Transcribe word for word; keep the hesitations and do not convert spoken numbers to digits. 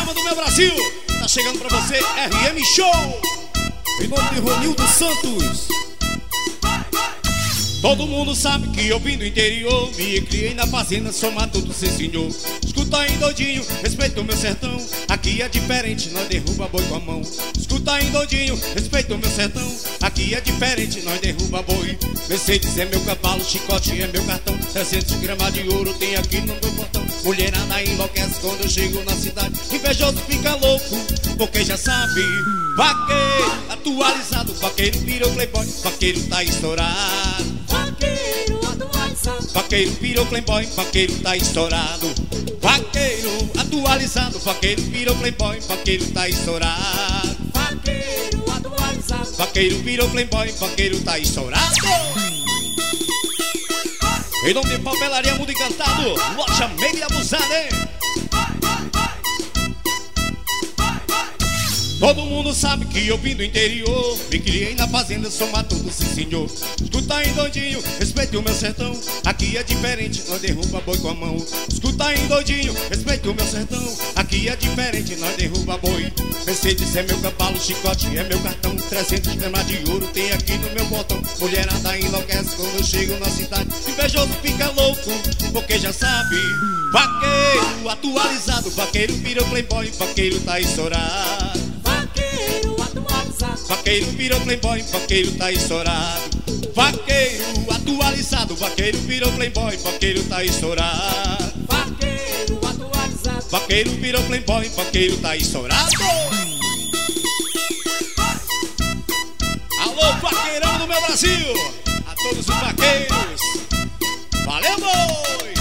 Paquerama do meu Brasil. Tá chegando pra você R M Show. Em nome de Ronildo Santos. Todo mundo sabe que eu vim do interior, me criei na fazenda, sou matuto, sim senhor. Escuta aí, doidinho, respeita o meu sertão. Aqui é diferente, nós derruba boi com a mão. Escuta aí, doidinho, respeita o meu sertão. Aqui é diferente, nós derruba boi. Mercedes é meu cavalo, chicote é meu cartão. trezentos gramas de ouro tem aqui no meu portão. Mulherada enlouquece quando eu chego na cidade. Invejoso fica louco, porque já sabe. Vaqueiro atualizado, vaqueiro virou playboy. Vaqueiro tá estourado. Vaqueiro atualizado. Vaqueiro virou playboy, vaqueiro tá estourado. Vaqueiro atualizado, vaqueiro virou playboy, vaqueiro tá estourado. Vaqueiro atualizado. Vaqueiro virou playboy, vaqueiro tá estourado. Em nome de Papelaria Mundo Encantado, loja meio abusada, hein? Todo mundo sabe que eu vim do interior, me criei na fazenda, sou matuto, sim senhor. Escuta aí, doidinho, respeite o meu sertão. Aqui é diferente, nós derruba boi com a mão. Escuta aí, doidinho, respeite o meu sertão. Aqui é diferente, nós derruba boi. Mercedes é meu cavalo, chicote é meu cartão. trezentos gramas de ouro tem aqui no meu botão. Mulherada enlouquece quando eu chego na cidade. Invejoso fica louco, porque já sabe. Vaqueiro atualizado, vaqueiro virou playboy, vaqueiro tá estourado. Vaqueiro atualizado. Vaqueiro virou playboy, vaqueiro tá estourado. Vaqueiro atualizado, vaqueiro virou playboy, vaqueiro tá estourado. Vaqueiro atualizado. Vaqueiro virou playboy, vaqueiro tá estourado. Alô, vaqueirão do meu Brasil, a todos os vaqueiros. Valeu, boi!